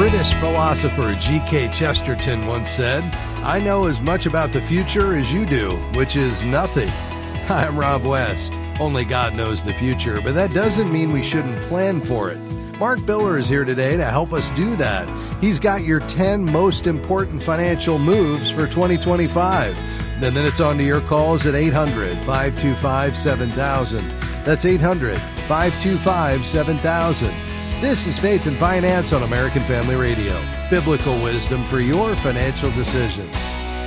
British philosopher G.K. Chesterton once said, "I know as much about the future as you do, which is nothing." I'm Rob West. Only God knows the future, but that doesn't mean we shouldn't plan for it. Mark Biller is here today to help us do that. He's got your 10 most important financial moves for 2025. And then it's on to your calls at 800-525-7000. That's 800-525-7000. This is Faith and Finance on American Family Radio. Biblical wisdom for your financial decisions.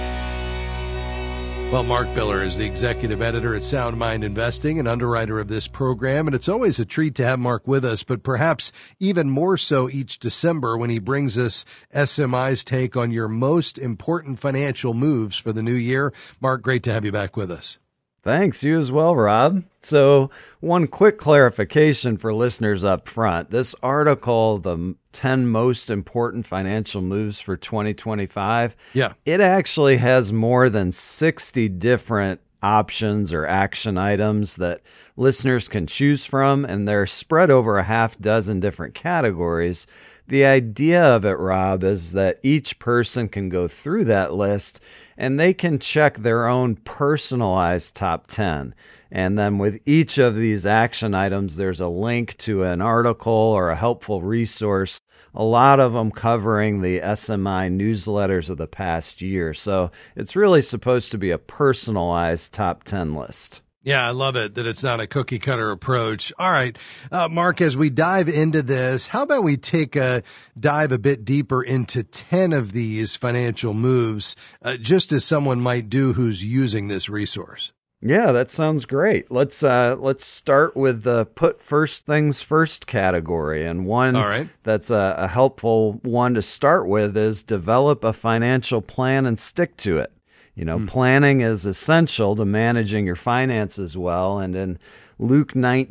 Well, Mark Biller is the executive editor at Sound Mind Investing and underwriter of this program, and it's always a treat to have Mark with us, but perhaps even more so each December when he brings us SMI's take on your most important financial moves for the new year. Mark, great to have you back with us. Thanks. You as well, Rob. So one quick clarification for listeners up front. This article, the 10 most important financial moves for 2025, it actually has more than 60 different options or action items that listeners can choose from, and they're spread over a half dozen different categories. The idea of it, Rob, is that each person can go through that list and they can check their own personalized top 10. And then with each of these action items, there's a link to an article or a helpful resource, a lot of them covering the SMI newsletters of the past year. So it's really supposed to be a personalized top 10 list. Yeah, I love it that it's not a cookie cutter approach. All right, Mark, as we dive into this, how about we take a dive a bit deeper into 10 of these financial moves, just as someone might do who's using this resource? Yeah, that sounds great. Let's start with the put first things first category. And one that's a helpful one to start with is develop a financial plan and stick to it. You know, planning is essential to managing your finances well. And in Luke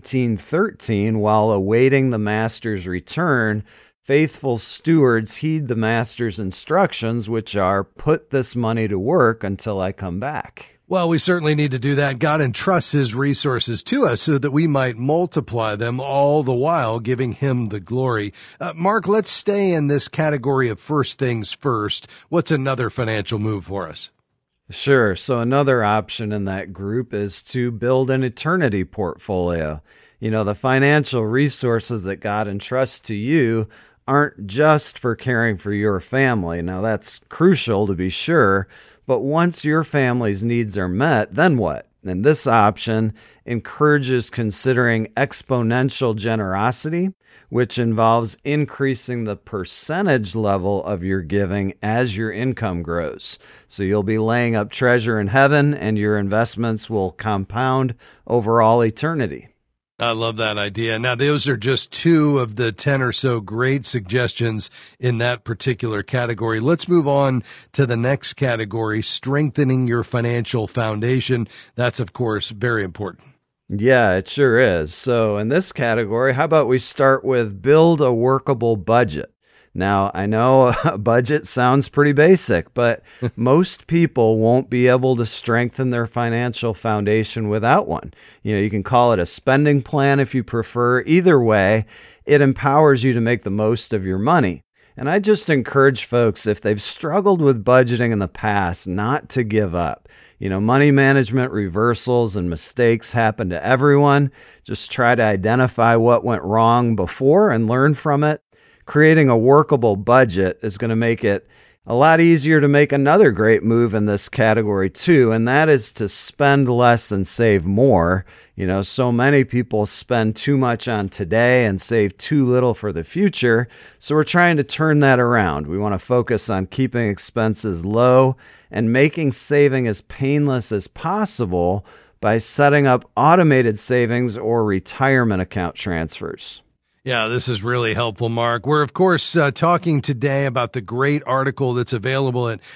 19:13, while awaiting the master's return, faithful stewards heed the master's instructions, which are, put this money to work until I come back. Well, we certainly need to do that. God entrusts his resources to us so that we might multiply them, all the while giving him the glory. Mark, let's stay in this category of first things first. What's another financial move for us? Sure. So another option in that group is to build an eternity portfolio. You know, the financial resources that God entrusts to you aren't just for caring for your family. Now, that's crucial to be sure, but once your family's needs are met, then what? And this option encourages considering exponential generosity, which involves increasing the percentage level of your giving as your income grows. So you'll be laying up treasure in heaven, and your investments will compound over all eternity. I love that idea. Now, those are just two of the 10 or so great suggestions in that particular category. Let's move on to the next category, strengthening your financial foundation. That's, of course, very important. Yeah, it sure is. So in this category, how about we start with build a workable budget? Now, I know a budget sounds pretty basic, but most people won't be able to strengthen their financial foundation without one. You know, you can call it a spending plan if you prefer. Either way, it empowers you to make the most of your money. And I just encourage folks, if they've struggled with budgeting in the past, not to give up. You know, money management reversals and mistakes happen to everyone. Just try to identify what went wrong before and learn from it. Creating a workable budget is going to make it a lot easier to make another great move in this category too, and that is to spend less and save more. You know, so many people spend too much on today and save too little for the future, so we're trying to turn that around. We want to focus on keeping expenses low and making saving as painless as possible by setting up automated savings or retirement account transfers. Yeah, this is really helpful, Mark. We're, of course, talking today about the great article that's available at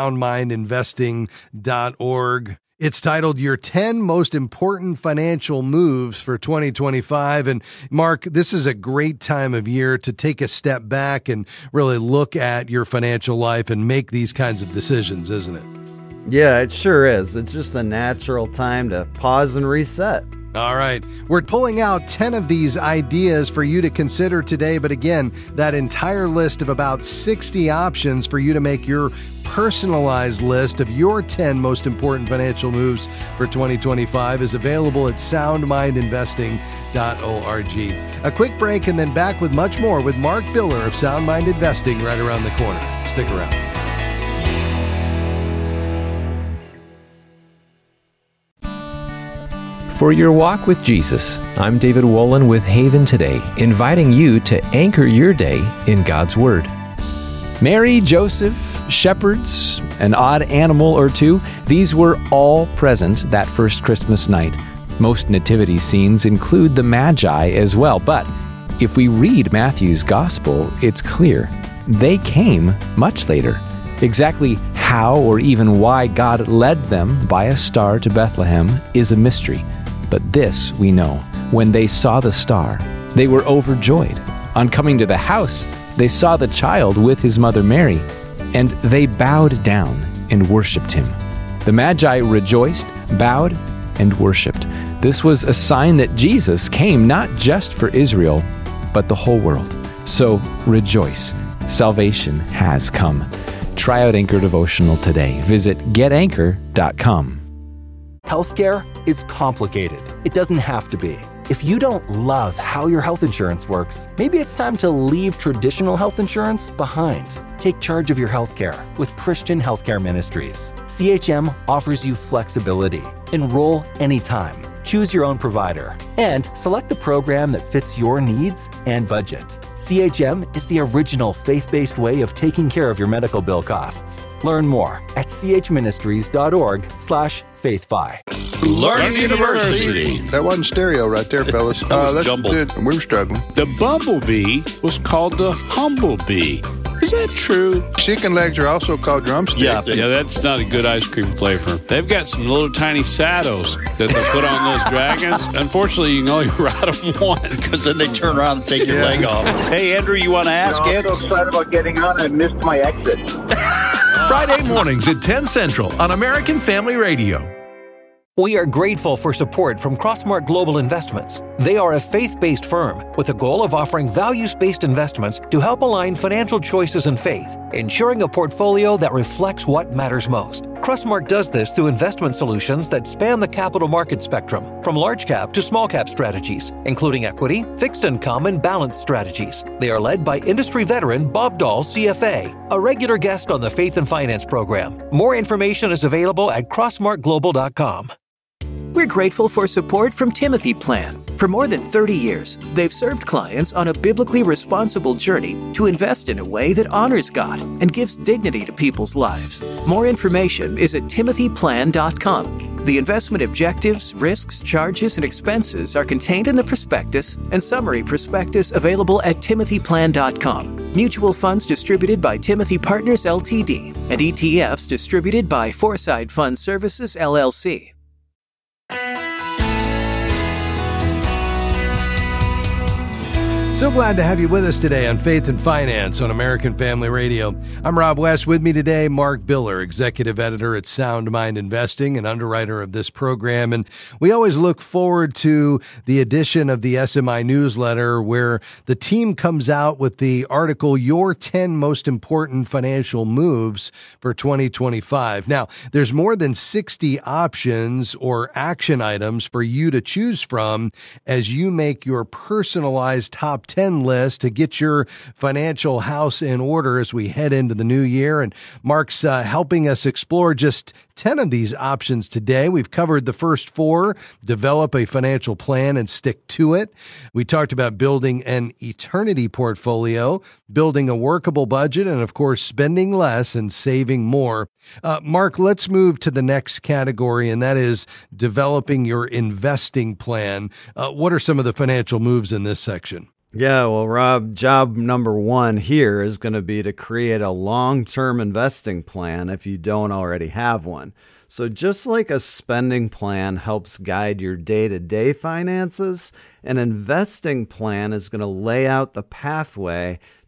soundmindinvesting.org. It's titled Your 10 Most Important Financial Moves for 2025. And Mark, this is a great time of year to take a step back and really look at your financial life and make these kinds of decisions, isn't it? Yeah, it sure is. It's just a natural time to pause and reset. All right. We're pulling out 10 of these ideas for you to consider today. But again, that entire list of about 60 options for you to make your personalized list of your 10 most important financial moves for 2025 is available at soundmindinvesting.org. A quick break and then back with much more with Mark Biller of Sound Mind Investing right around the corner. Stick around. For your walk with Jesus, I'm David Wolin with Haven Today, inviting you to anchor your day in God's Word. Mary, Joseph, shepherds, an odd animal or two, these were all present that first Christmas night. Most nativity scenes include the Magi as well, but if we read Matthew's Gospel, it's clear they came much later. Exactly how or even why God led them by a star to Bethlehem is a mystery. But this we know, when they saw the star, they were overjoyed. On coming to the house, they saw the child with his mother Mary, and they bowed down and worshipped him. The Magi rejoiced, bowed, and worshipped. This was a sign that Jesus came not just for Israel, but the whole world. So rejoice, salvation has come. Try out Anchor Devotional today. Visit getanchor.com. Healthcare is complicated. It doesn't have to be. If you don't love how your health insurance works, maybe it's time to leave traditional health insurance behind. Take charge of your healthcare with Christian Healthcare Ministries. CHM offers you flexibility. Enroll anytime. Choose your own provider. And select the program that fits your needs and budget. CHM is the original faith-based way of taking care of your medical bill costs. Learn more at chministries.org/faithfi. Learning University. That wasn't stereo right there, fellas. was jumbled. We were struggling. The bumblebee was called the humblebee. Is that true? Chicken legs are also called drumsticks. Yeah, that's not a good ice cream flavor. They've got some little tiny saddles that they put on those dragons. Unfortunately, you can only ride them once. Because then they turn around and take your leg off. Hey, Andrew, you want to ask it? I'm so excited about getting on. I missed my exit. Friday mornings at 10 Central on American Family Radio. We are grateful for support from Crossmark Global Investments. They are a faith-based firm with a goal of offering values-based investments to help align financial choices and faith, ensuring a portfolio that reflects what matters most. Crossmark does this through investment solutions that span the capital market spectrum, from large cap to small cap strategies, including equity, fixed income, and balanced strategies. They are led by industry veteran Bob Dahl, CFA, a regular guest on the Faith and Finance program. More information is available at crossmarkglobal.com. We're grateful for support from Timothy Plan. For more than 30 years, they've served clients on a biblically responsible journey to invest in a way that honors God and gives dignity to people's lives. More information is at timothyplan.com. The investment objectives, risks, charges, and expenses are contained in the prospectus and summary prospectus available at timothyplan.com. Mutual funds distributed by Timothy Partners Ltd. and ETFs distributed by Foreside Fund Services LLC. So glad to have you with us today on Faith and Finance on American Family Radio. I'm Rob West. With me today, Mark Biller, executive editor at Sound Mind Investing and underwriter of this program. And we always look forward to the edition of the SMI newsletter where the team comes out with the article, Your 10 Most Important Financial Moves for 2025. Now, there's more than 60 options or action items for you to choose from as you make your personalized top 10 list to get your financial house in order as we head into the new year. And Mark's helping us explore just 10 of these options today. We've covered the first 4, develop a financial plan and stick to it. We talked about building an eternity portfolio, building a workable budget, and of course, spending less and saving more. Mark, let's move to the next category, and that is developing your investing plan. What are some of the financial moves in this section? Yeah, well, Rob, job number 1 here is going to be to create a long-term investing plan if you don't already have one. So just like a spending plan helps guide your day-to-day finances, an investing plan is going to lay out the pathway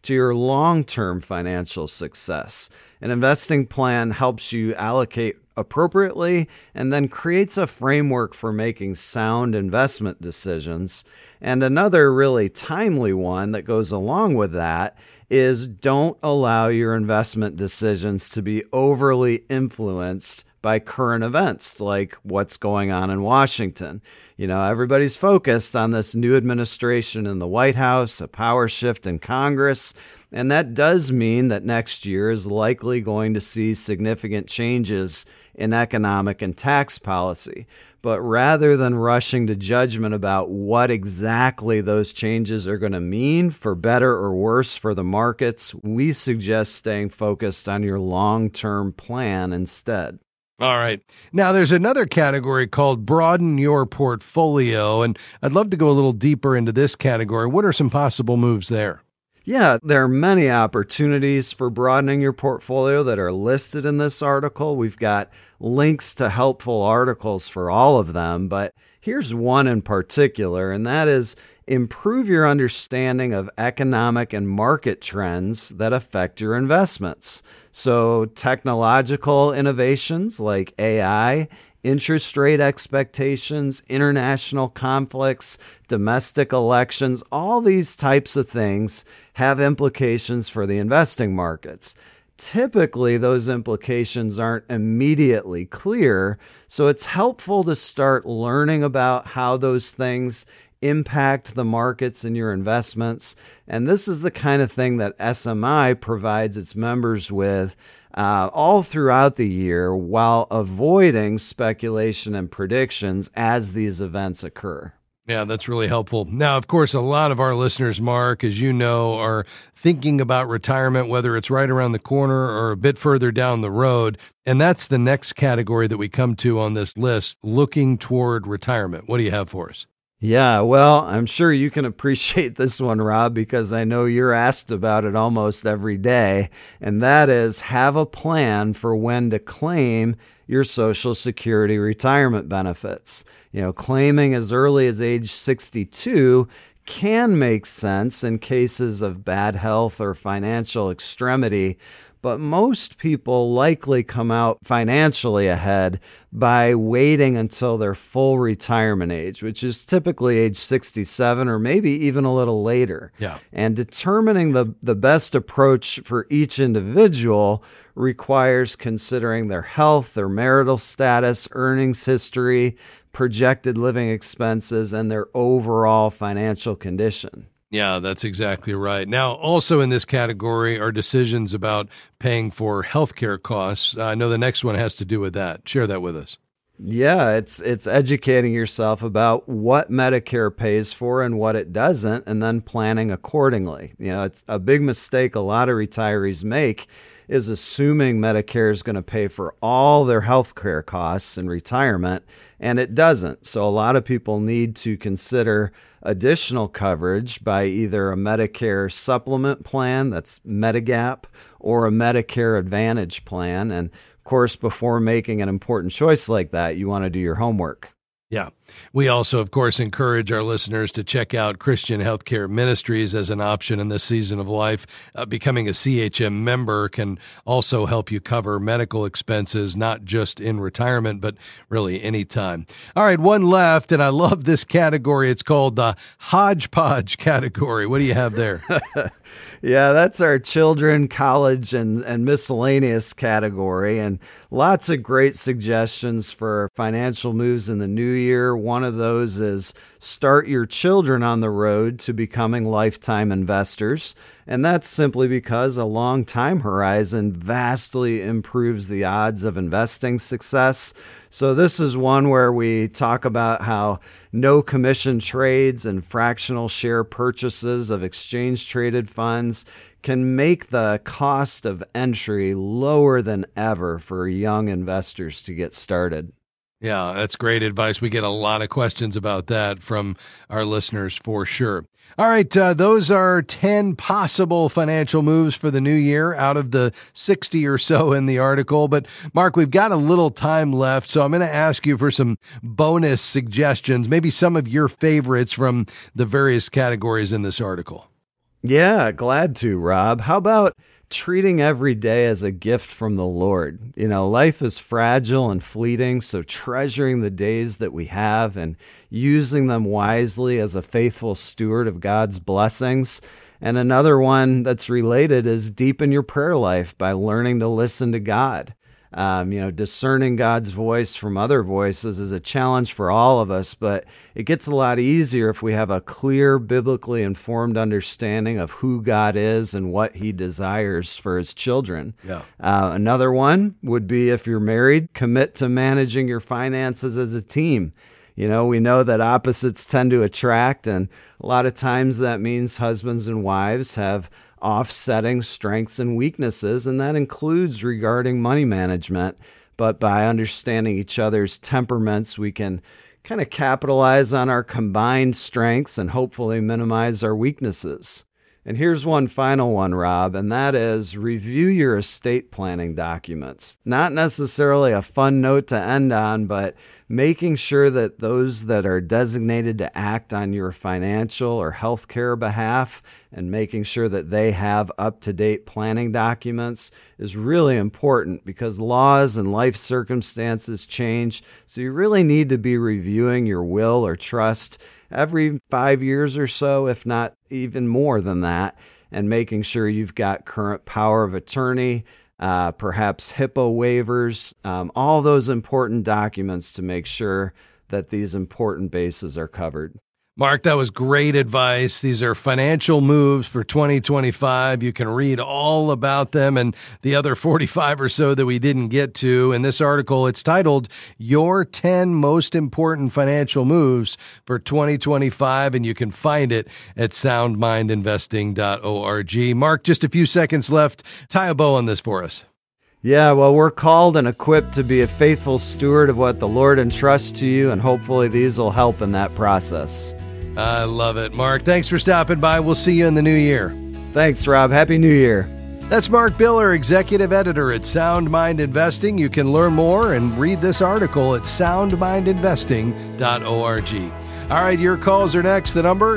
to your long-term financial success. An investing plan helps you allocate appropriately and then creates a framework for making sound investment decisions. And another really timely one that goes along with that is don't allow your investment decisions to be overly influenced by current events like what's going on in Washington. You know, everybody's focused on this new administration in the White House, a power shift in Congress, and that does mean that next year is likely going to see significant changes in economic and tax policy. But rather than rushing to judgment about what exactly those changes are going to mean for better or worse for the markets, we suggest staying focused on your long-term plan instead. All right. Now, there's another category called broaden your portfolio, and I'd love to go a little deeper into this category. What are some possible moves there? Yeah, there are many opportunities for broadening your portfolio that are listed in this article. We've got links to helpful articles for all of them, but here's one in particular, and that is improve your understanding of economic and market trends that affect your investments. So technological innovations like AI, interest rate expectations, international conflicts, domestic elections, all these types of things have implications for the investing markets. Typically, those implications aren't immediately clear, so it's helpful to start learning about how those things impact the markets and your investments. And this is the kind of thing that SMI provides its members with all throughout the year while avoiding speculation and predictions as these events occur. Yeah, that's really helpful. Now, of course, a lot of our listeners, Mark, as you know, are thinking about retirement, whether it's right around the corner or a bit further down the road. And that's the next category that we come to on this list, looking toward retirement. What do you have for us? Yeah, well, I'm sure you can appreciate this one, Rob, because I know you're asked about it almost every day. And that is have a plan for when to claim your Social Security retirement benefits. You know, claiming as early as age 62 can make sense in cases of bad health or financial extremity, but most people likely come out financially ahead by waiting until their full retirement age, which is typically age 67 or maybe even a little later. Yeah. And determining the best approach for each individual requires considering their health, their marital status, earnings history, projected living expenses, and their overall financial condition. Yeah, that's exactly right. Now, also in this category are decisions about paying for healthcare costs. I know the next one has to do with that. Share that with us. Yeah, it's educating yourself about what Medicare pays for and what it doesn't, and then planning accordingly. You know, it's a big mistake a lot of retirees make is assuming Medicare is going to pay for all their health care costs in retirement, and it doesn't. So a lot of people need to consider additional coverage by either a Medicare supplement plan, that's Medigap, or a Medicare Advantage plan. And of course, before making an important choice like that, you want to do your homework. Yeah. We also, of course, encourage our listeners to check out Christian Healthcare Ministries as an option in this season of life. Becoming a CHM member can also help you cover medical expenses, not just in retirement, but really anytime. All right, one left, and I love this category. It's called the hodgepodge category. What do you have there? Yeah, that's our children, college, and miscellaneous category, and lots of great suggestions for financial moves in the new year. One of those is start your children on the road to becoming lifetime investors, and that's simply because a long time horizon vastly improves the odds of investing success. So this is one where we talk about how no commission trades and fractional share purchases of exchange-traded funds can make the cost of entry lower than ever for young investors to get started. Yeah, that's great advice. We get a lot of questions about that from our listeners for sure. All right, those are 10 possible financial moves for the new year out of the 60 or so in the article. But Mark, we've got a little time left, so I'm going to ask you for some bonus suggestions, maybe some of your favorites from the various categories in this article. Yeah, glad to, Rob. How about treating every day as a gift from the Lord? You know, life is fragile and fleeting, so treasuring the days that we have and using them wisely as a faithful steward of God's blessings. And another one that's related is deepen your prayer life by learning to listen to God. Discerning God's voice from other voices is a challenge for all of us, but it gets a lot easier if we have a clear, biblically informed understanding of who God is and what He desires for His children. Yeah. Another one would be, if you're married, commit to managing your finances as a team. You know, we know that opposites tend to attract, and a lot of times that means husbands and wives have offsetting strengths and weaknesses, and that includes regarding money management. But by understanding each other's temperaments, we can kind of capitalize on our combined strengths and hopefully minimize our weaknesses. And here's one final one, Rob, and that is review your estate planning documents. Not necessarily a fun note to end on, but making sure that those that are designated to act on your financial or healthcare behalf and making sure that they have up-to-date planning documents is really important, because laws and life circumstances change. So you really need to be reviewing your will or trust every 5 years or so, if not even more than that, and making sure you've got current power of attorney, perhaps HIPAA waivers, all those important documents to make sure that these important bases are covered. Mark, that was great advice. These are financial moves for 2025. You can read all about them and the other 45 or so that we didn't get to in this article. It's titled Your 10 Most Important Financial Moves for 2025, and you can find it at soundmindinvesting.org. Mark, just a few seconds left. Tie a bow on this for us. Yeah, well, we're called and equipped to be a faithful steward of what the Lord entrusts to you, and hopefully these will help in that process. I love it. Mark, thanks for stopping by. We'll see you in the new year. Thanks, Rob. Happy New Year. That's Mark Biller, Executive Editor at Sound Mind Investing. You can learn more and read this article at soundmindinvesting.org. All right, your calls are next. The number,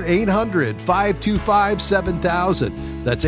800-525-7000. That's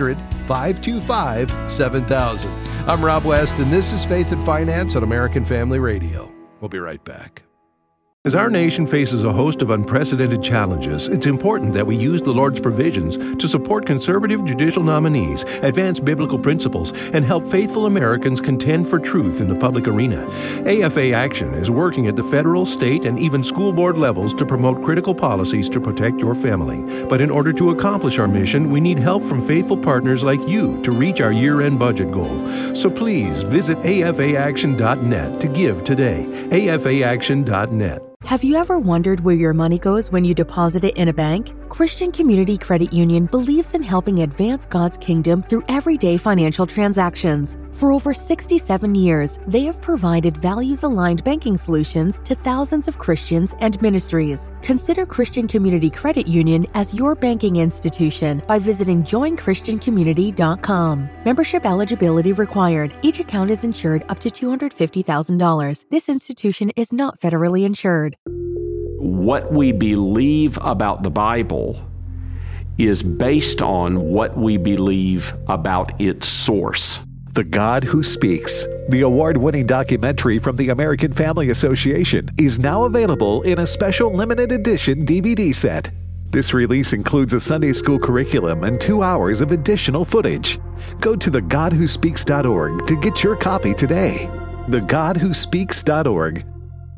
800-525-7000. I'm Rob West, and this is Faith and Finance on American Family Radio. We'll be right back. As our nation faces a host of unprecedented challenges, it's important that we use the Lord's provisions to support conservative judicial nominees, advance biblical principles, and help faithful Americans contend for truth in the public arena. AFA Action is working at the federal, state, and even school board levels to promote critical policies to protect your family. But in order to accomplish our mission, we need help from faithful partners like you to reach our year-end budget goal. So please visit afaaction.net to give today. afaaction.net. Have you ever wondered where your money goes when you deposit it in a bank? Christian Community Credit Union believes in helping advance God's kingdom through everyday financial transactions. For over 67 years, they have provided values-aligned banking solutions to thousands of Christians and ministries. Consider Christian Community Credit Union as your banking institution by visiting joinchristiancommunity.com. Membership eligibility required. Each account is insured up to $250,000. This institution is not federally insured. What we believe about the Bible is based on what we believe about its source. The God Who Speaks, the award-winning documentary from the American Family Association, is now available in a special limited edition DVD set. This release includes a Sunday school curriculum and 2 hours of additional footage. Go to thegodwhospeaks.org to get your copy today. thegodwhospeaks.org.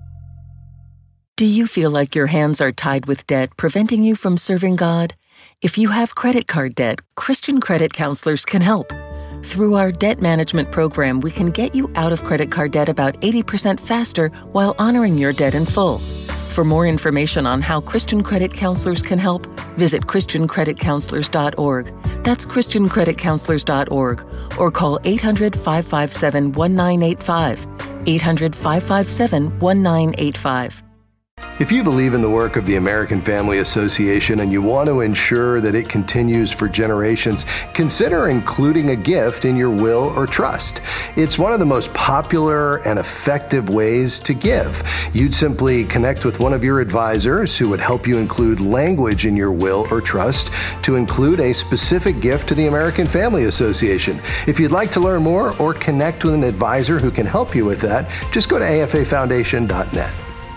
Do you feel like your hands are tied with debt, preventing you from serving God? If you have credit card debt, Christian Credit Counselors can help. Through our debt management program, we can get you out of credit card debt about 80% faster while honoring your debt in full. For more information on how Christian Credit Counselors can help, visit ChristianCreditCounselors.org. That's ChristianCreditCounselors.org, or call 800-557-1985. 800-557-1985. If you believe in the work of the American Family Association and you want to ensure that it continues for generations, consider including a gift in your will or trust. It's one of the most popular and effective ways to give. You'd simply connect with one of your advisors who would help you include language in your will or trust to include a specific gift to the American Family Association. If you'd like to learn more or connect with an advisor who can help you with that, just go to afafoundation.net.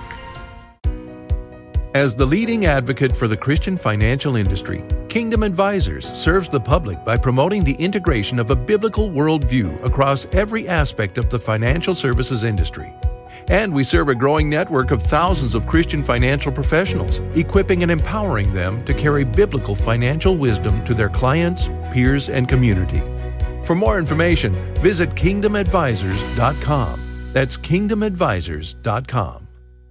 As the leading advocate for the Christian financial industry, Kingdom Advisors serves the public by promoting the integration of a biblical worldview across every aspect of the financial services industry. And we serve a growing network of thousands of Christian financial professionals, equipping and empowering them to carry biblical financial wisdom to their clients, peers, and community. For more information, visit kingdomadvisors.com. That's kingdomadvisors.com.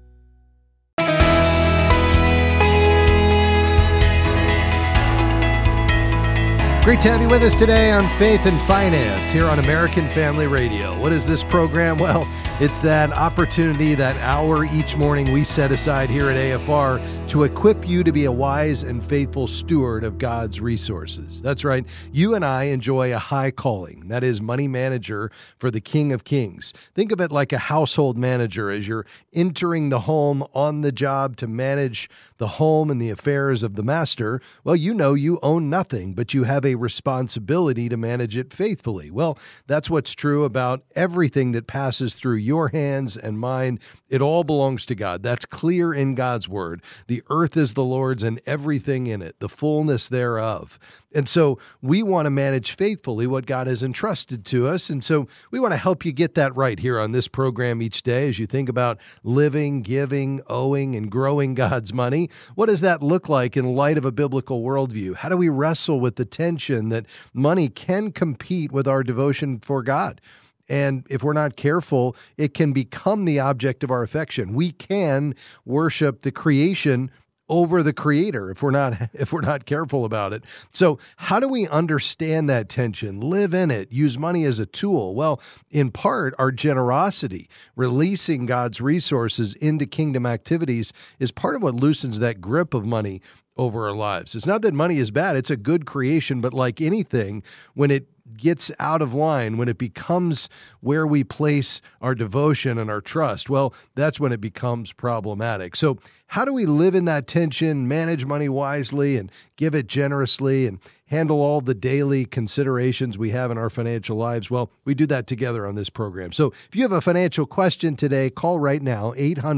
Great to have you with us today on Faith and Finance here on American Family Radio. What is this program? Well, it's that opportunity, that hour each morning we set aside here at AFR to equip you to be a wise and faithful steward of God's resources. That's right. You and I enjoy a high calling. That is money manager for the King of Kings. Think of it like a household manager as you're entering the home on the job to manage the home and the affairs of the master. Well, you know you own nothing, but you have a responsibility to manage it faithfully. Well, that's what's true about everything that passes through your hands and mine. It all belongs to God. That's clear in God's word. The earth is the Lord's and everything in it, the fullness thereof. And so we want to manage faithfully what God has entrusted to us. And so we want to help you get that right here on this program each day as you think about living, giving, owing, and growing God's money. What does that look like in light of a biblical worldview? How do we wrestle with the tension that money can compete with our devotion for God? And if we're not careful, it can become the object of our affection. We can worship the creation over the Creator if we're not careful about it. So how do we understand that tension, live in it, use money as a tool? Well, in part, our generosity, releasing God's resources into kingdom activities, is part of what loosens that grip of money over our lives. It's not that money is bad, it's a good creation, but like anything, when it gets out of line, when it becomes where we place our devotion and our trust, well, that's when it becomes problematic. So how do we live in that tension, manage money wisely and give it generously and handle all the daily considerations we have in our financial lives? Well, we do that together on this program. So if you have a financial question today, call right now,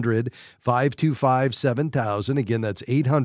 800-525-7000. Again, that's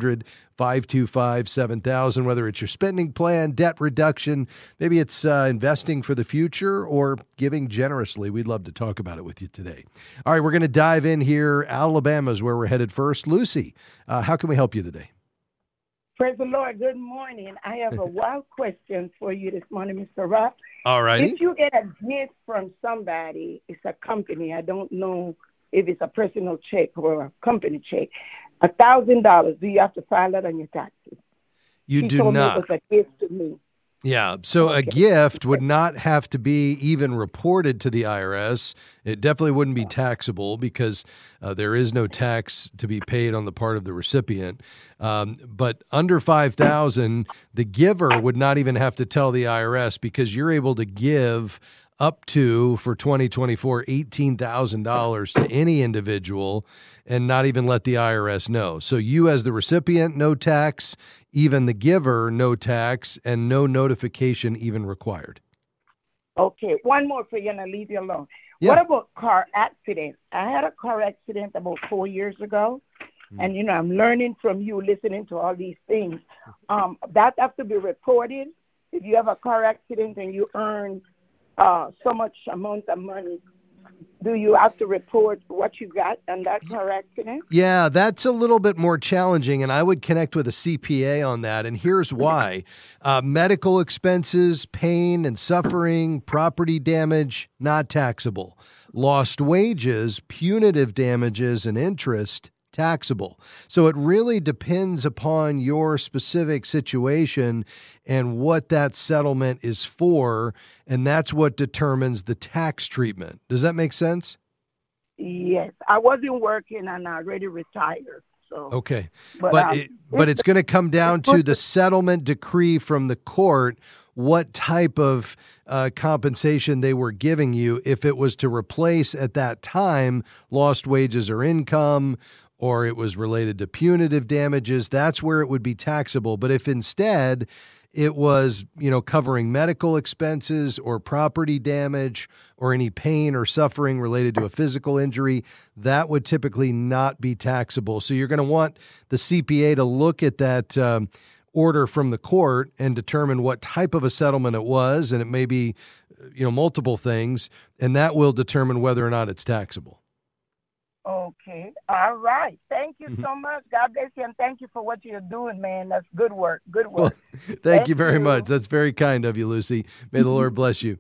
800-525-7000, whether it's your spending plan, debt reduction, maybe it's investing for the future or giving generously. We'd love to talk about it with you today. All right, we're going to dive in here. Alabama is where we're headed first. Lucy, how can we help you today? Praise the Lord. Good morning. I have a wild question for you this morning, Mr. Rock. All righty. If you get a gift from somebody, it's a company. I don't know if it's a personal check or a company check. $1,000. Do you have to file that on your taxes? You do not. It was a gift to me. Yeah, so a gift would not have to be even reported to the IRS. It definitely wouldn't be taxable because there is no tax to be paid on the part of the recipient. But under $5,000, the giver would not even have to tell the IRS because you're able to give up to, for 2024, $18,000 to any individual and not even let the IRS know. So you as the recipient, no tax, even the giver, no tax, and no notification even required. Okay, one more for you and I'll leave you alone. Yeah. What about car accidents? I had a car accident about 4 years ago. And, I'm learning from you, listening to all these things. That has to be reported. If you have a car accident and you earn so much amount of money, do you have to report what you got on that car accident? Yeah, that's a little bit more challenging, and I would connect with a CPA on that, and here's why. Medical expenses, pain and suffering, property damage, not taxable. Lost wages, punitive damages, and interest, taxable. So it really depends upon your specific situation and what that settlement is for, and that's what determines the tax treatment. Does that make sense? Yes, I wasn't working and I already retired. So okay, but it's going to come down to the settlement decree from the court. What type of compensation they were giving you, if it was to replace at that time lost wages or income, or it was related to punitive damages, that's where it would be taxable. But if instead it was, covering medical expenses or property damage or any pain or suffering related to a physical injury, that would typically not be taxable. So you're going to want the CPA to look at that order from the court and determine what type of a settlement it was, and it may be, multiple things, and that will determine whether or not it's taxable. Okay. All right. Thank you so much. God bless you, and thank you for what you're doing, man. That's good work. Good work. Well, thank you very much. That's very kind of you, Lucy. May the Lord bless you.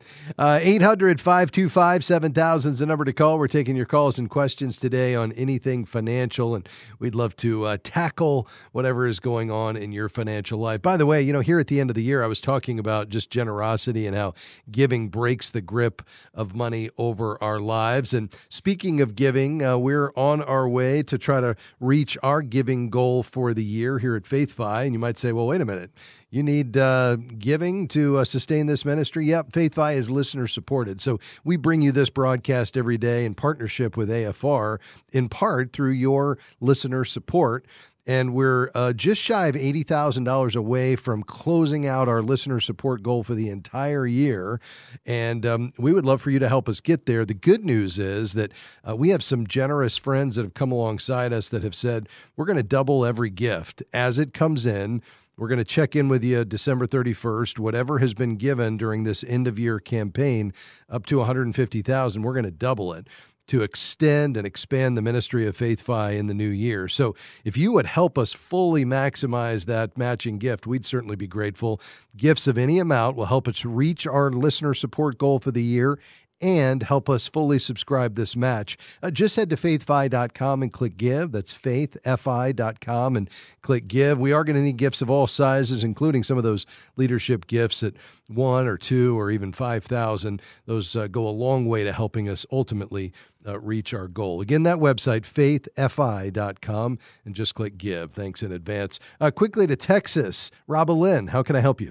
800-525-7000 is the number to call. We're taking your calls and questions today on anything financial, and we'd love to tackle whatever is going on in your financial life. By the way, here at the end of the year, I was talking about just generosity and how giving breaks the grip of money over our lives. And speaking of giving, we're on our way to try to reach our giving goal for the year here at FaithFi. And you might say, well, wait a minute. You need giving to sustain this ministry? Yep, FaithFi is listener supported. So we bring you this broadcast every day in partnership with AFR, in part through your listener support. And we're just shy of $80,000 away from closing out our listener support goal for the entire year. And we would love for you to help us get there. The good news is that we have some generous friends that have come alongside us that have said, we're going to double every gift as it comes in. We're going to check in with you December 31st. Whatever has been given during this end-of-year campaign, up to $150,000, we're going to double it to extend and expand the ministry of FaithFi in the new year. So if you would help us fully maximize that matching gift, we'd certainly be grateful. Gifts of any amount will help us reach our listener support goal for the year and help us fully subscribe this match. Just head to faithfi.com and click give. That's faithfi.com and click give. We are going to need gifts of all sizes, including some of those leadership gifts at $1 or $2 or even $5,000. Those go a long way to helping us ultimately reach our goal. Again, that website, faithfi.com, and just click give. Thanks in advance. Quickly to Texas. Rob Lynn, how can I help you?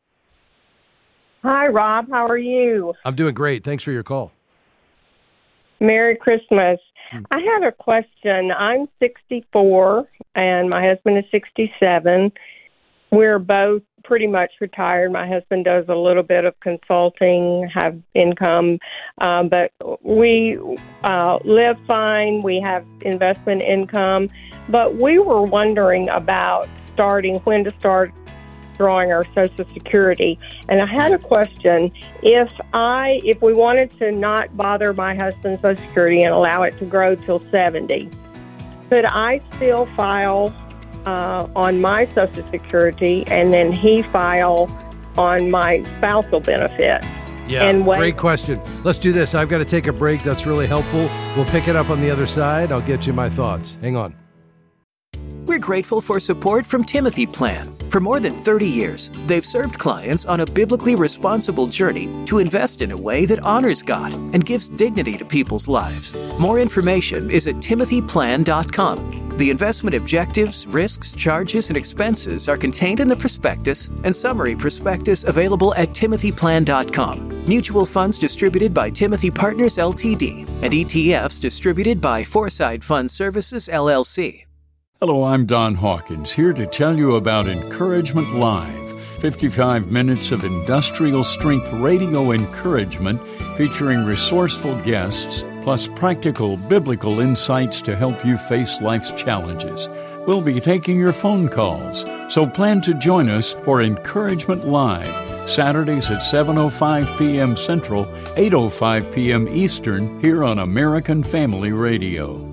Hi, Rob. How are you? I'm doing great. Thanks for your call. Merry Christmas. I had a question. I'm 64, and my husband is 67. We're both pretty much retired. My husband does a little bit of consulting, have income, but we live fine. We have investment income, but we were wondering about when to start drawing our Social Security. And I had a question. If we wanted to not bother my husband's Social Security and allow it to grow till 70, could I still file on my Social Security and then he file on my spousal benefit? Yeah, great question. Let's do this. I've got to take a break. That's really helpful. We'll pick it up on the other side. I'll get you my thoughts. Hang on. We're grateful for support from Timothy Plan. For more than 30 years, they've served clients on a biblically responsible journey to invest in a way that honors God and gives dignity to people's lives. More information is at timothyplan.com. The investment objectives, risks, charges, and expenses are contained in the prospectus and summary prospectus available at timothyplan.com. Mutual funds distributed by Timothy Partners Ltd. and ETFs distributed by Foreside Fund Services LLC. Hello, I'm Don Hawkins, here to tell you about Encouragement Live, 55 minutes of industrial-strength radio encouragement featuring resourceful guests, plus practical biblical insights to help you face life's challenges. We'll be taking your phone calls, so plan to join us for Encouragement Live, Saturdays at 7:05 p.m. Central, 8:05 p.m. Eastern, here on American Family Radio.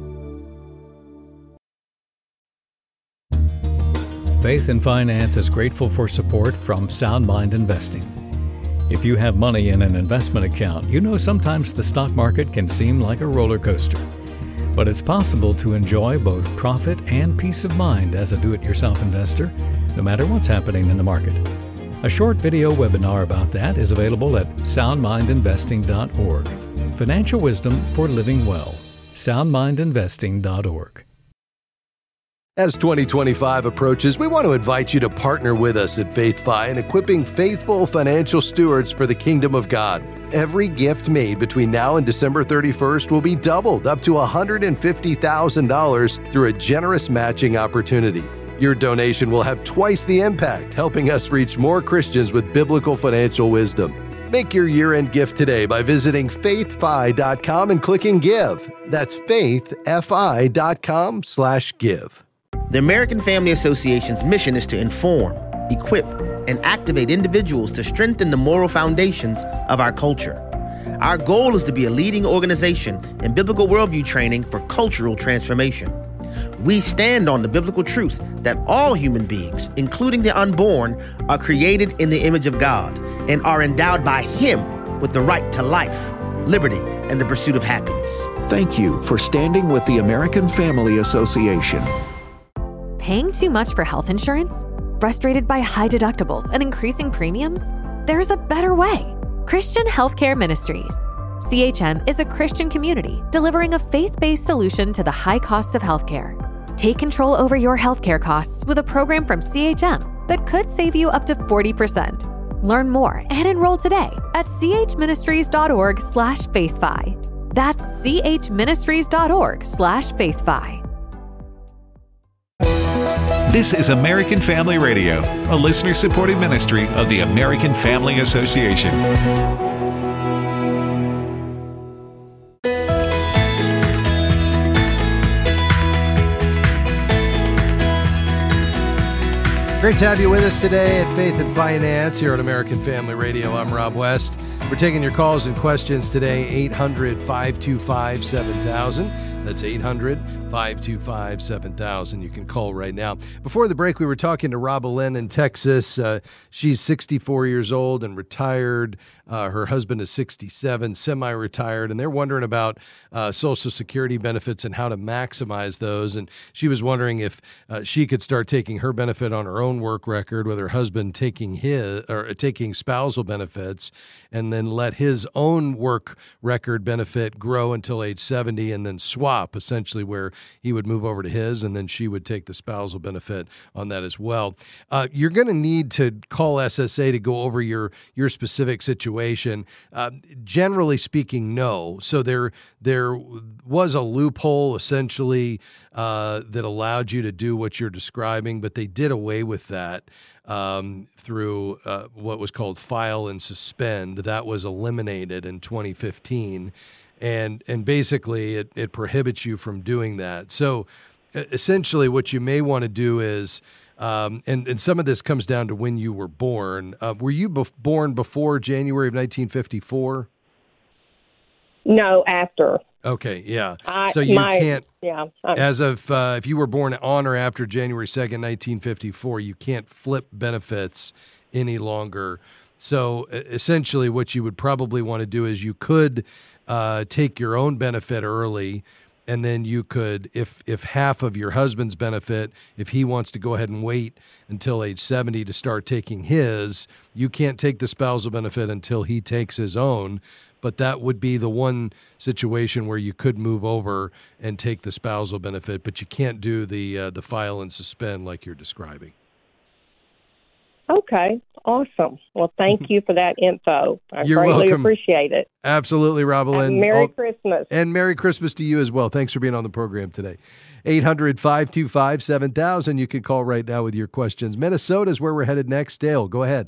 Faith and Finance is grateful for support from Sound Mind Investing. If you have money in an investment account, you know sometimes the stock market can seem like a roller coaster. But it's possible to enjoy both profit and peace of mind as a do-it-yourself investor, no matter what's happening in the market. A short video webinar about that is available at soundmindinvesting.org. Financial wisdom for living well. soundmindinvesting.org. As 2025 approaches, we want to invite you to partner with us at FaithFi in equipping faithful financial stewards for the kingdom of God. Every gift made between now and December 31st will be doubled up to $150,000 through a generous matching opportunity. Your donation will have twice the impact, helping us reach more Christians with biblical financial wisdom. Make your year-end gift today by visiting faithfi.com and clicking Give. That's faithfi.com/give. The American Family Association's mission is to inform, equip, and activate individuals to strengthen the moral foundations of our culture. Our goal is to be a leading organization in biblical worldview training for cultural transformation. We stand on the biblical truth that all human beings, including the unborn, are created in the image of God and are endowed by Him with the right to life, liberty, and the pursuit of happiness. Thank you for standing with the American Family Association. Paying too much for health insurance? Frustrated by high deductibles and increasing premiums? There's a better way. Christian Healthcare Ministries. CHM is a Christian community delivering a faith-based solution to the high costs of healthcare. Take control over your healthcare costs with a program from CHM that could save you up to 40%. Learn more and enroll today at chministries.org/faithfi. That's chministries.org/faithfi. This is American Family Radio, a listener-supported ministry of the American Family Association. Great to have you with us today at Faith and Finance here on American Family Radio. I'm Rob West. We're taking your calls and questions today, 800-525-7000. That's 800-525-7000. You can call right now. Before the break, we were talking to Robalyn in Texas. She's 64 years old and retired. Her husband is 67, semi-retired, and they're wondering about Social Security benefits and how to maximize those. And she was wondering if she could start taking her benefit on her own work record, with her husband taking spousal benefits, and then let his own work record benefit grow until age 70, and then swap, essentially, where he would move over to his, and then she would take the spousal benefit on that as well. You're going to need to call SSA to go over your specific situation. Generally speaking, no. So there was a loophole, essentially, that allowed you to do what you're describing, but they did away with that through what was called file and suspend. That was eliminated in 2015. And basically, it prohibits you from doing that. So essentially, what you may want to do is, and some of this comes down to when you were born. Were you born before January of 1954? No, after. Okay, yeah. So you can't, as of, if you were born on or after January 2nd, 1954, you can't flip benefits any longer. So essentially what you would probably want to do is you could take your own benefit early, and then you could, if half of your husband's benefit, if he wants to go ahead and wait until age 70 to start taking his, you can't take the spousal benefit until he takes his own. But that would be the one situation where you could move over and take the spousal benefit, but you can't do the file and suspend like you're describing. Okay, awesome. Well, thank you for that info. You're greatly welcome. Appreciate it. Absolutely, Robalyn. Merry Christmas. And Merry Christmas to you as well. Thanks for being on the program today. 800-525-7000. You can call right now with your questions. Minnesota is where we're headed next. Dale, go ahead.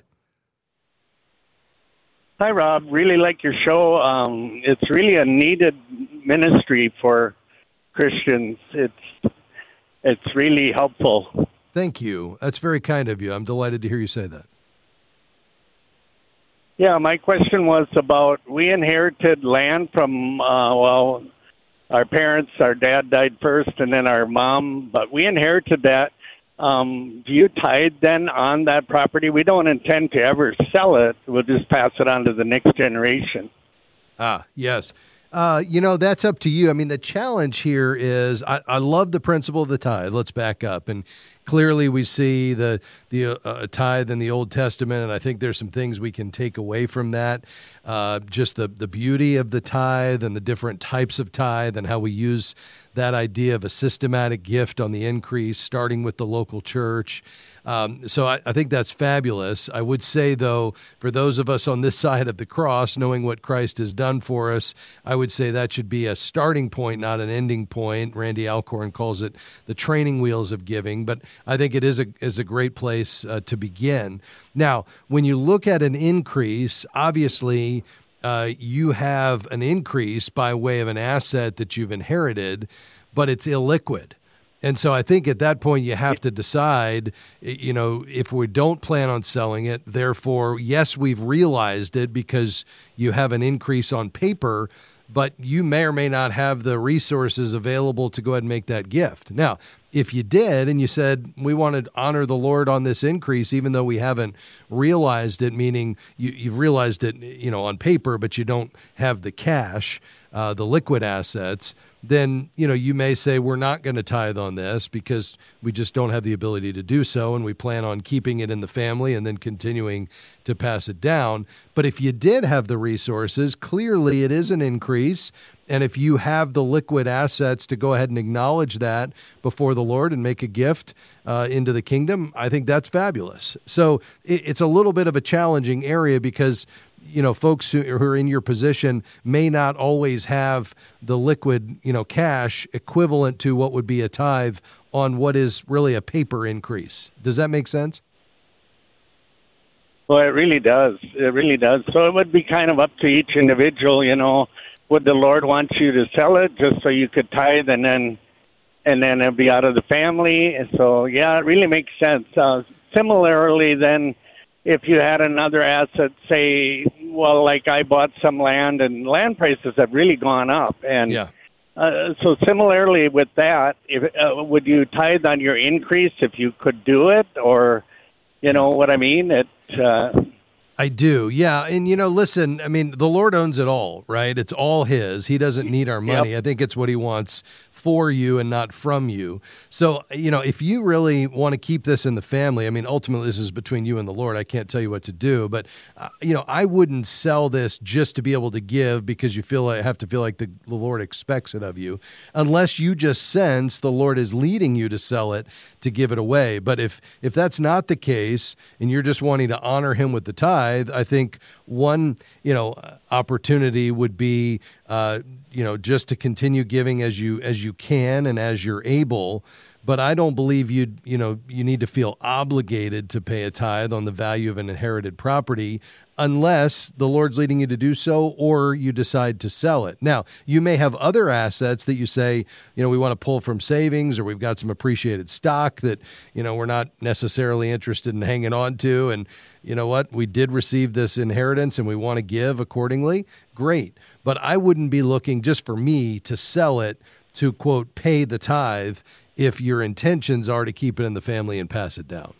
Hi, Rob. Really like your show. It's really a needed ministry for Christians. It's really helpful. Thank you. That's very kind of you. I'm delighted to hear you say that. Yeah, my question was about, we inherited land from, our parents. Our dad died first and then our mom, but we inherited that. Do you tithe then on that property? We don't intend to ever sell it. We'll just pass it on to the next generation. Yes. That's up to you. I mean, the challenge here is I love the principle of the tithe. Let's back up. And clearly we see the tithe in the Old Testament, and I think there's some things we can take away from that. Just the beauty of the tithe and the different types of tithe and how we use that idea of a systematic gift on the increase, starting with the local church. So I think that's fabulous. I would say, though, for those of us on this side of the cross, knowing what Christ has done for us, I would say that should be a starting point, not an ending point. Randy Alcorn calls it the training wheels of giving, but I think it is a great place to begin. Now, when you look at an increase, obviously you have an increase by way of an asset that you've inherited, but it's illiquid. And so I think at that point you have to decide, if we don't plan on selling it, therefore, yes, we've realized it because you have an increase on paper, but you may or may not have the resources available to go ahead and make that gift. Now, if you did and you said, we want to honor the Lord on this increase, even though we haven't realized it, meaning you've realized it, on paper, but you don't have the cash, the liquid assets, then, you may say we're not going to tithe on this because we just don't have the ability to do so, and we plan on keeping it in the family and then continuing to pass it down. But if you did have the resources, clearly it is an increase. And if you have the liquid assets to go ahead and acknowledge that before the Lord and make a gift into the kingdom, I think that's fabulous. So it's a little bit of a challenging area because folks who are in your position may not always have the liquid, cash equivalent to what would be a tithe on what is really a paper increase. Does that make sense? Well, it really does. It really does. So it would be kind of up to each individual, would the Lord want you to sell it just so you could tithe and then it'd be out of the family? And so, yeah, it really makes sense. Similarly, then, if you had another asset, say, like I bought some land and land prices have really gone up. And so similarly with that, would you tithe on your increase if you could do it? Or, what I mean? I do. Yeah. And, listen, I mean, the Lord owns it all, right? It's all his. He doesn't need our money. Yep. I think it's what he wants for you and not from you. So, if you really want to keep this in the family, I mean, ultimately this is between you and the Lord. I can't tell you what to do, but, I wouldn't sell this just to be able to give because you have to feel like the Lord expects it of you, unless you just sense the Lord is leading you to sell it, to give it away. But if that's not the case and you're just wanting to honor him with the tithe, I think one, opportunity would be, just to continue giving as you can and as you're able. But I don't believe you need to feel obligated to pay a tithe on the value of an inherited property unless the Lord's leading you to do so or you decide to sell it. Now, you may have other assets that you say, we want to pull from savings, or we've got some appreciated stock that, we're not necessarily interested in hanging on to. And you know what? We did receive this inheritance and we want to give accordingly. Great. But I wouldn't be looking just for me to sell it to, quote, pay the tithe if your intentions are to keep it in the family and pass it down.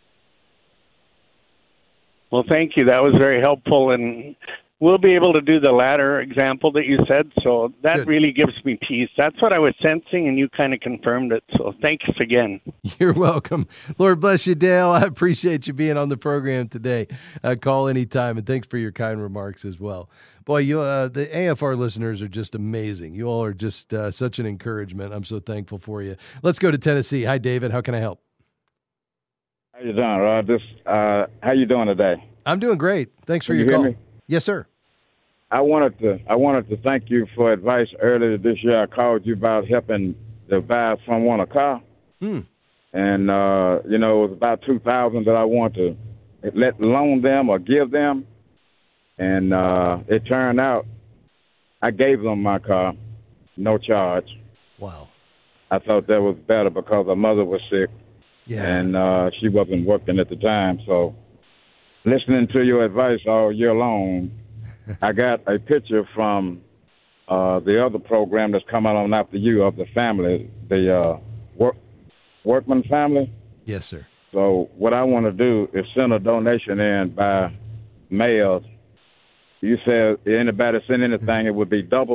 Well, thank you. That was very helpful, and we'll be able to do the latter example that you said, so that Good. Really gives me peace. That's what I was sensing, and you kind of confirmed it, so thanks again. You're welcome. Lord bless you, Dale. I appreciate you being on the program today. Call anytime, and thanks for your kind remarks as well. Boy, the AFR listeners are just amazing. You all are just such an encouragement. I'm so thankful for you. Let's go to Tennessee. Hi, David. How can I help? How you doing, Rod? How you doing today? I'm doing great. Thanks for your call. Me? Yes, sir. I wanted to thank you for advice earlier this year. I called you about helping to buy someone a car, and it was about $2,000 that I wanted to loan them or give them, and it turned out I gave them my car, no charge. Wow. I thought that was better because her mother was sick. Yeah. And she wasn't working at the time. So listening to your advice all year long, I got a picture from the other program that's coming on after you of the family, the Workman family. Yes, sir. So what I want to do is send a donation in by mail. You said anybody send anything, it would be double.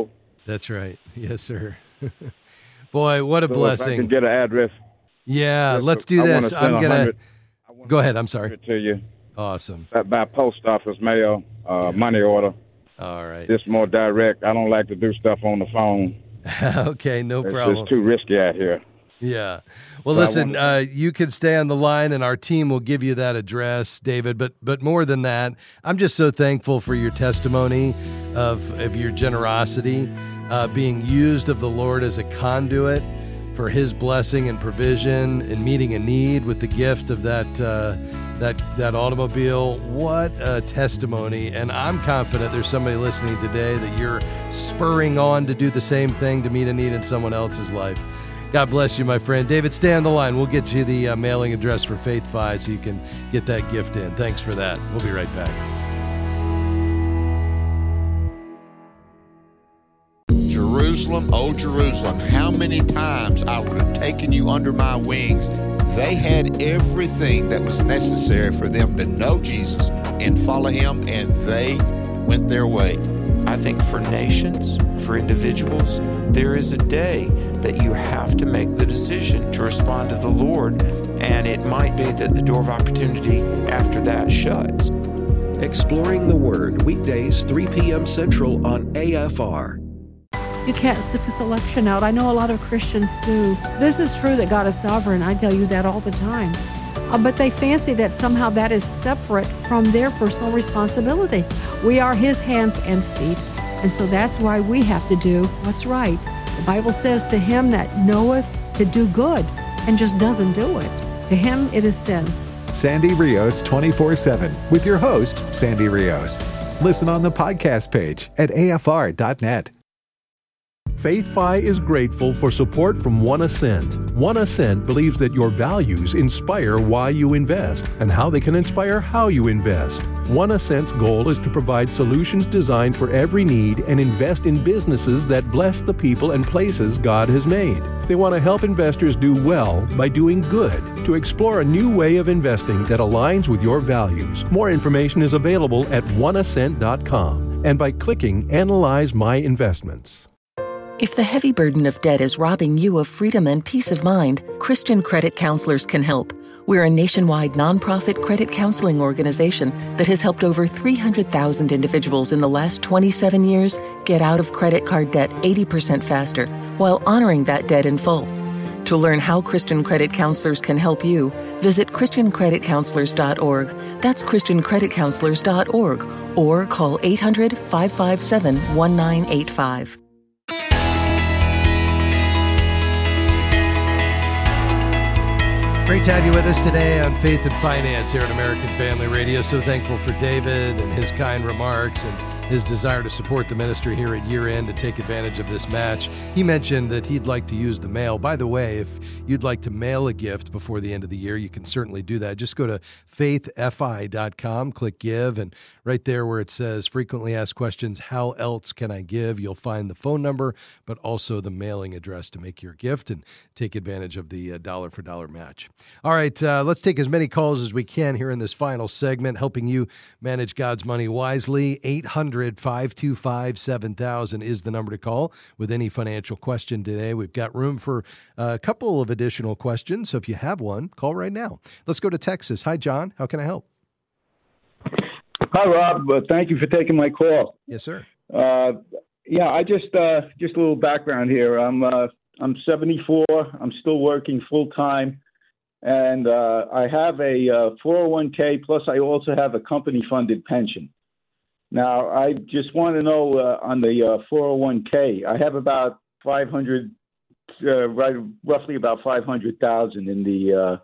That's right. Yes, sir. Boy, what a So blessing. If I can get an address. Yeah, let's do this. I'm going to go ahead. I'm sorry. To you. Awesome. By post office mail, money order. All right. Just more direct. I don't like to do stuff on the phone. Okay, no problem. It's too risky out here. Yeah. Well, listen, you can stay on the line, and our team will give you that address, David. But more than that, I'm just so thankful for your testimony of your generosity, being used of the Lord as a conduit for His blessing and provision, and meeting a need with the gift of that automobile. What a testimony. And I'm confident there's somebody listening today that you're spurring on to do the same thing, to meet a need in someone else's life. God bless you, my friend. David, stay on the line. We'll get you the mailing address for Faith Fi so you can get that gift in. Thanks for that. We'll be right back. Jerusalem, oh Jerusalem, how many times I would have taken you under my wings. They had everything that was necessary for them to know Jesus and follow Him, and they went their way. I think for nations, for individuals, there is a day that you have to make the decision to respond to the Lord, and it might be that the door of opportunity after that shuts. Exploring the Word, weekdays 3 p.m. Central on AFR. You can't sit this election out. I know a lot of Christians do. This is true that God is sovereign. I tell you that all the time. But they fancy that somehow that is separate from their personal responsibility. We are His hands and feet, and so that's why we have to do what's right. The Bible says, to him that knoweth to do good and just doesn't do it, to him it is sin. Sandy Rios 24/7 with your host, Sandy Rios. Listen on the podcast page at afr.net. Faith Fi is grateful for support from One Ascent. One Ascent believes that your values inspire why you invest and how they can inspire how you invest. One Ascent's goal is to provide solutions designed for every need and invest in businesses that bless the people and places God has made. They want to help investors do well by doing good, to explore a new way of investing that aligns with your values. More information is available at oneascent.com and by clicking Analyze My Investments. If the heavy burden of debt is robbing you of freedom and peace of mind, Christian Credit Counselors can help. We're a nationwide nonprofit credit counseling organization that has helped over 300,000 individuals in the last 27 years get out of credit card debt 80% faster while honoring that debt in full. To learn how Christian Credit Counselors can help you, visit ChristianCreditCounselors.org. That's ChristianCreditCounselors.org, or call 800-557-1985. Great to have you with us today on Faith and Finance here at American Family Radio. So thankful for David and his kind remarks and his desire to support the ministry here at year end to take advantage of this match. He mentioned that he'd like to use the mail. By the way, if you'd like to mail a gift before the end of the year, you can certainly do that. Just go to faithfi.com, click give, and right there where it says frequently asked questions, how else can I give? You'll find the phone number, but also the mailing address to make your gift and take advantage of the dollar for dollar match. All right, let's take as many calls as we can here in this final segment, helping you manage God's money wisely. 800-525-7000 is the number to call with any financial question today. We've got room for a couple of additional questions, so if you have one, call right now. Let's go to Texas. Hi, John. How can I help? Hi, Rob. Thank you for taking my call. Yes, sir. Yeah, I just a little background here. I'm 74. I'm still working full time, and I have a 401k. Plus, I also have a company-funded pension. Now, I just want to know on the 401k, I have about 500, roughly about 500,000 in the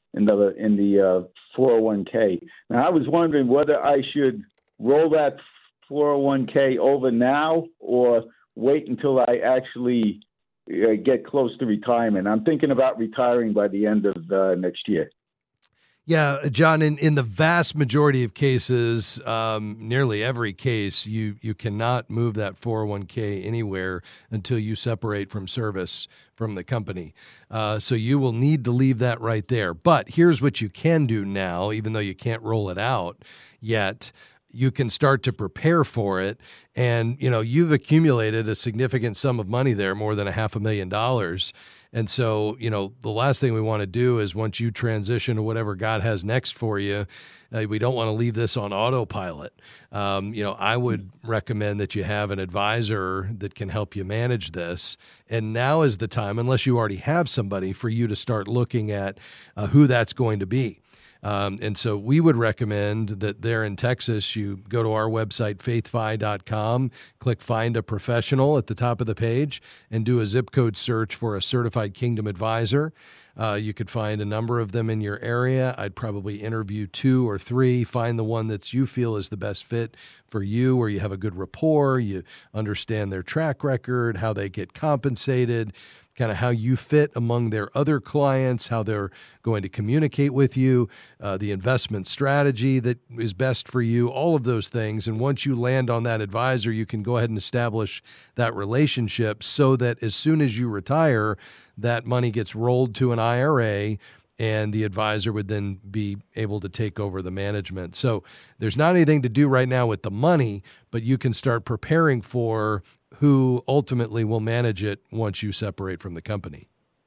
401k. Now, I was wondering whether I should roll that 401k over now or wait until I actually get close to retirement. I'm thinking about retiring by the end of next year. Yeah, John, in the vast majority of cases, nearly every case, you cannot move that 401k anywhere until you separate from service from the company. So you will need to leave that right there. But here's what you can do now, even though you can't roll it out yet. you can start to prepare for it. And, you've accumulated a significant sum of money there, more than $500,000. And so, the last thing we want to do is once you transition to whatever God has next for you, we don't want to leave this on autopilot. I would recommend that you have an advisor that can help you manage this. And now is the time, unless you already have somebody, for you to start looking at who that's going to be. And so we would recommend that there in Texas, you go to our website, faithfi.com, click Find a Professional at the top of the page, and do a zip code search for a certified Kingdom advisor. You could find a number of them in your area. I'd probably interview 2 or 3, find the one that you feel is the best fit for you, where you have a good rapport, you understand their track record, how they get compensated, kind of how you fit among their other clients, how they're going to communicate with you, the investment strategy that is best for you, all of those things. And once you land on that advisor, you can go ahead and establish that relationship so that as soon as you retire, that money gets rolled to an IRA, and the advisor would then be able to take over the management. So there's not anything to do right now with the money, but you can start preparing for who ultimately will manage it once you separate from the company.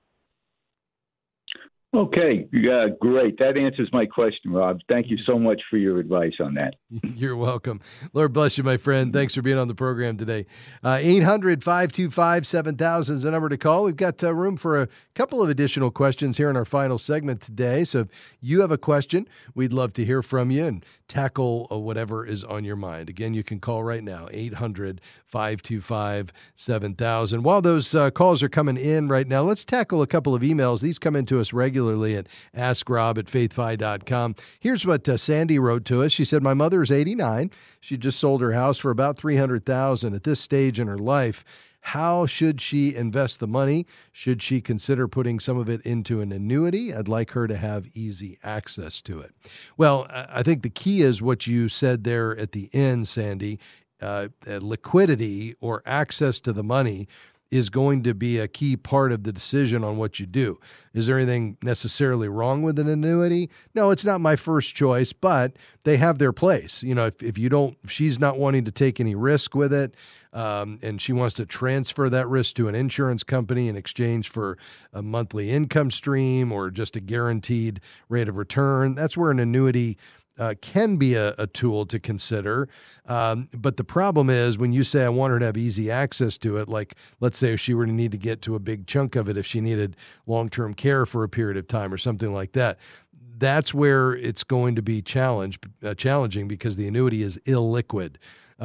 Okay, yeah, great. That answers my question, Rob. Thank you so much for your advice on that. You're welcome. Lord bless you, my friend. Thanks for being on the program today. 800-525-7000 is the number to call. We've got room for a couple of additional questions here in our final segment today. So if you have a question, we'd love to hear from you and tackle whatever is on your mind. Again, you can call right now, 800-525-7000. While those calls are coming in right now, let's tackle a couple of emails. These come into us regularly at AskRob@faithfi.com. Here's what Sandy wrote to us. She said, my mother is 89. She just sold her house for about $300,000 at this stage in her life. How should she invest the money? Should she consider putting some of it into an annuity? I'd like her to have easy access to it. Well, I think the key is what you said there at the end, Sandy. Liquidity or access to the money is going to be a key part of the decision on what you do. Is there anything necessarily wrong with an annuity? No, it's not my first choice, but they have their place. If she's not wanting to take any risk with it, and she wants to transfer that risk to an insurance company in exchange for a monthly income stream or just a guaranteed rate of return, that's where an annuity can be a tool to consider. But the problem is when you say, I want her to have easy access to it, like let's say if she were to need to get to a big chunk of it, if she needed long-term care for a period of time or something like that, that's where it's going to be challenging because the annuity is illiquid.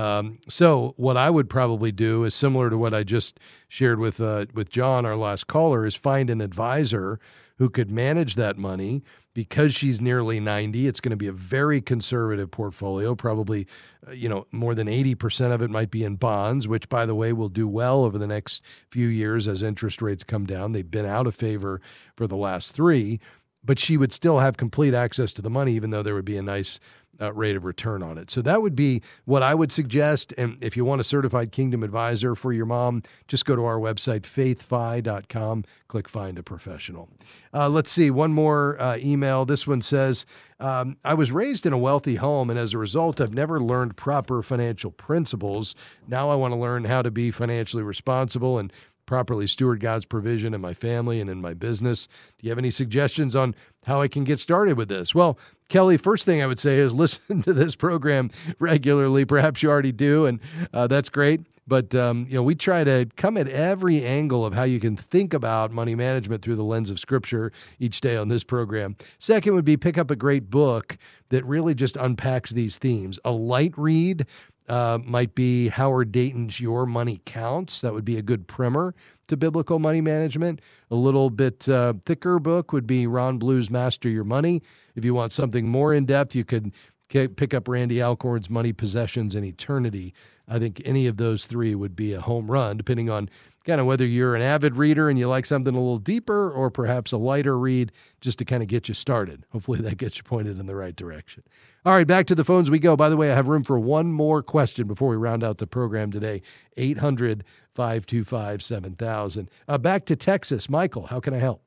So what I would probably do is similar to what I just shared with John, our last caller, is find an advisor who could manage that money. Because she's nearly 90, it's going to be a very conservative portfolio, probably, more than 80% of it might be in bonds, which, by the way, will do well over the next few years as interest rates come down. They've been out of favor for the last 3, but she would still have complete access to the money, even though there would be a nice rate of return on it. So that would be what I would suggest. And if you want a certified Kingdom advisor for your mom, just go to our website, faithfi.com, click Find a Professional. Let's see, one more email. This one says, I was raised in a wealthy home, and as a result, I've never learned proper financial principles. Now I want to learn how to be financially responsible and properly steward God's provision in my family and in my business. Do you have any suggestions on how I can get started with this? Well, Kelly, first thing I would say is listen to this program regularly. Perhaps you already do, and that's great. But, we try to come at every angle of how you can think about money management through the lens of Scripture each day on this program. Second would be pick up a great book that really just unpacks these themes. A light read might be Howard Dayton's Your Money Counts. That would be a good primer to biblical money management. A little bit thicker book would be Ron Blue's Master Your Money. If you want something more in-depth, you could pick up Randy Alcorn's Money, Possessions, and Eternity. I think any of those 3 would be a home run, depending on kind of whether you're an avid reader and you like something a little deeper or perhaps a lighter read just to kind of get you started. Hopefully that gets you pointed in the right direction. All right, back to the phones we go. By the way, I have room for one more question before we round out the program today. 800-525-7000. Back to Texas. Michael, how can I help?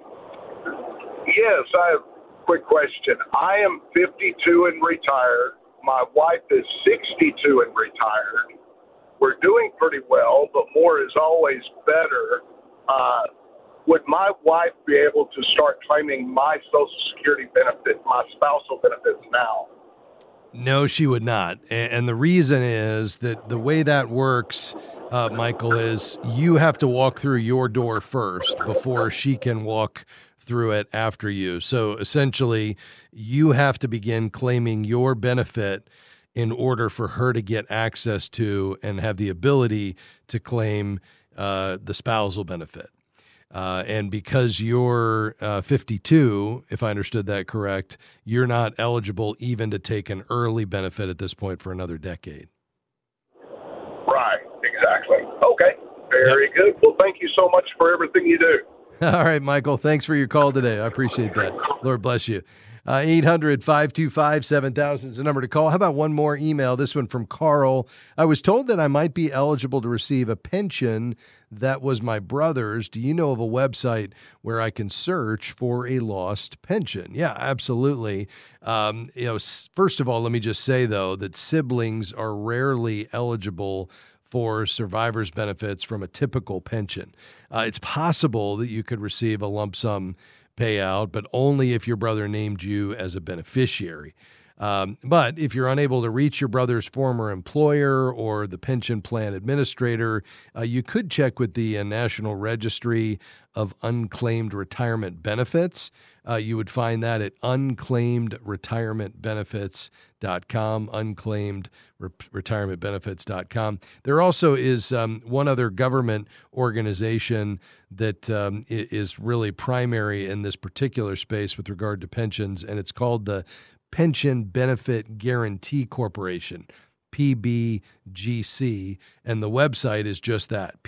Yes, I have a quick question. I am 52 and retired. My wife is 62 and retired. We're doing pretty well, but more is always better. Would my wife be able to start claiming my Social Security benefit, my spousal benefits now? No, she would not. And the reason is that the way that works, Michael, is you have to walk through your door first before she can walk through it after you. So essentially, you have to begin claiming your benefit in order for her to get access to and have the ability to claim the spousal benefit. And because you're 52, if I understood that correct, you're not eligible even to take an early benefit at this point for another decade. Right, exactly. Okay, very good. Well, thank you so much for everything you do. All right, Michael, thanks for your call today. I appreciate that. Lord bless you. 800-525-7000 is the number to call. How about one more email? This one from Carl. I was told that I might be eligible to receive a pension that was my brother's. Do you know of a website where I can search for a lost pension? Yeah, absolutely. First of all, let me just say, though, that siblings are rarely eligible for survivor's benefits from a typical pension. It's possible that you could receive a lump sum payout, but only if your brother named you as a beneficiary. But if you're unable to reach your brother's former employer or the pension plan administrator, you could check with the National Registry of Unclaimed Retirement Benefits. You would find that at unclaimedretirementbenefits.com, unclaimedretirementbenefits.com. There also is one other government organization that is really primary in this particular space with regard to pensions, and it's called the Pension Benefit Guarantee Corporation, PBGC, and the website is just that,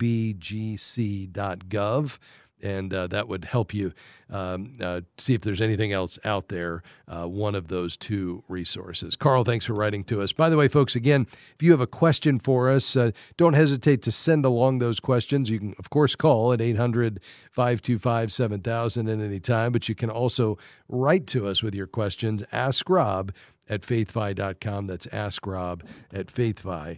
pbgc.gov. And that would help you see if there's anything else out there, one of those two resources. Carl, thanks for writing to us. By the way, folks, again, if you have a question for us, don't hesitate to send along those questions. You can, of course, call at 800-525-7000 at any time, but you can also write to us with your questions. Ask Rob at faithfi.com. That's Ask Rob at faithfi.com.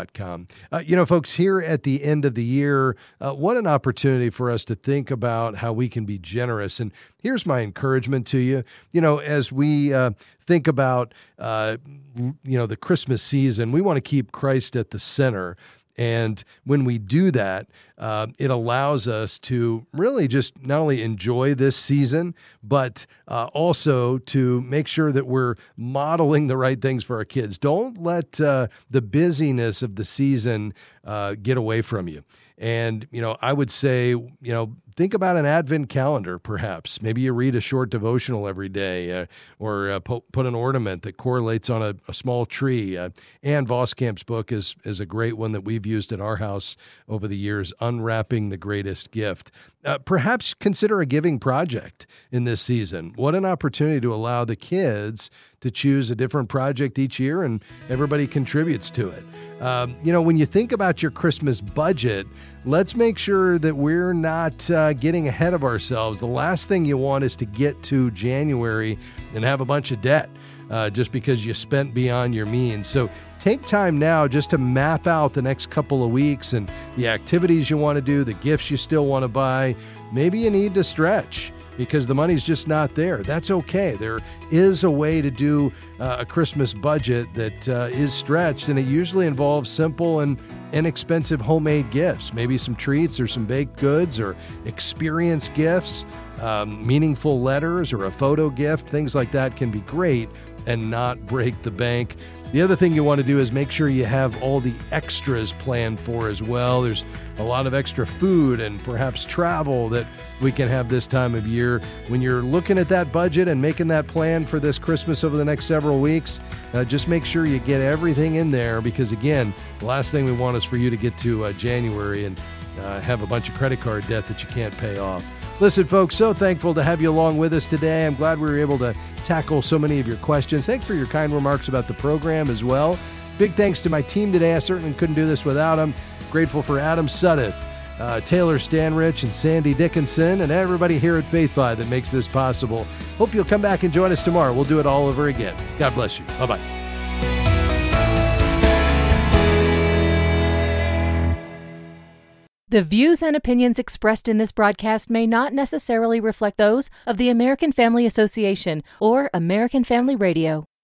Folks, here at the end of the year, what an opportunity for us to think about how we can be generous. And here's my encouragement to you. As we think about, the Christmas season, we want to keep Christ at the center. And when we do that, it allows us to really just not only enjoy this season, but also to make sure that we're modeling the right things for our kids. Don't let the busyness of the season get away from you. And, I would say, think about an Advent calendar, perhaps. Maybe you read a short devotional every day or put an ornament that correlates on a small tree. Ann Voskamp's book is a great one that we've used at our house over the years, Unwrapping the Greatest Gift. Perhaps consider a giving project in this season. What an opportunity to allow the kids to choose a different project each year and everybody contributes to it. When you think about your Christmas budget, let's make sure that we're not getting ahead of ourselves. The last thing you want is to get to January and have a bunch of debt just because you spent beyond your means. So take time now just to map out the next couple of weeks and the activities you want to do, the gifts you still want to buy. Maybe you need to stretch because the money's just not there. That's okay. There is a way to do a Christmas budget that is stretched, and it usually involves simple and inexpensive homemade gifts, maybe some treats or some baked goods or experience gifts, meaningful letters or a photo gift. Things like that can be great and not break the bank. The other thing you want to do is make sure you have all the extras planned for as well. There's a lot of extra food and perhaps travel that we can have this time of year. When you're looking at that budget and making that plan for this Christmas over the next several weeks, just make sure you get everything in there because, again, the last thing we want is for you to get to January and have a bunch of credit card debt that you can't pay off. Listen, folks, so thankful to have you along with us today. I'm glad we were able to tackle so many of your questions. Thanks for your kind remarks about the program as well. Big thanks to my team today. I certainly couldn't do this without them. Grateful for Adam Sudduth, Taylor Stanrich, and Sandy Dickinson, and everybody here at FaithFi that makes this possible. Hope you'll come back and join us tomorrow. We'll do it all over again. God bless you. Bye-bye. The views and opinions expressed in this broadcast may not necessarily reflect those of the American Family Association or American Family Radio.